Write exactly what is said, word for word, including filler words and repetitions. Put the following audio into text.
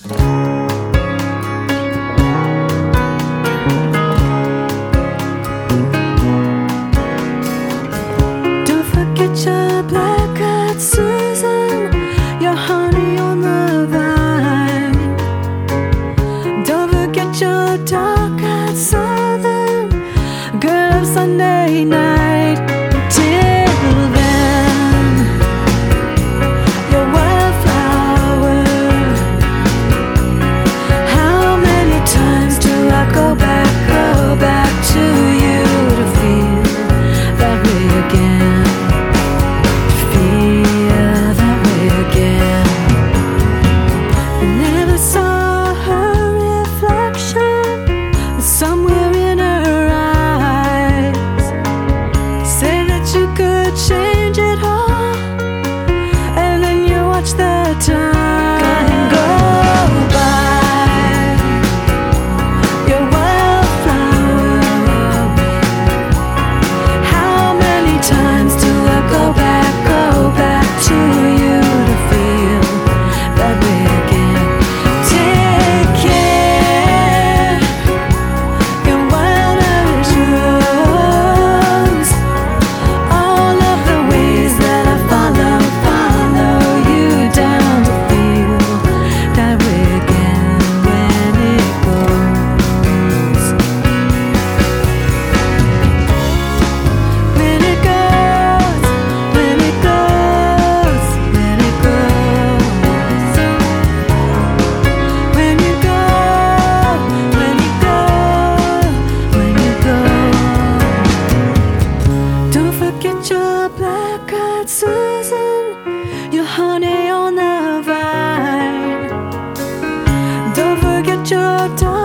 Don't forget your black-eyed Susan, your honey on the vine. Don't forget your dark-eyed Southern girl of Sunday night. Till then, your wildflower. How many times do I go back, go back to you to feel that way again? Feel that way again. I never saw her reflection somewhere in her eyes. Say that you could change it all, and then you watch the time go by. Your wildflower. How many times do I go back, go back to you to feel that way again? Take care. Your wildest rose. All of the ways that I follow, follow you down to feel that way again when it goes. When it goes, when it goes, when it goes. When you go, when you go, when you go. Don't forget your black-eyed Susan, your honey on the vine. Don't forget your dark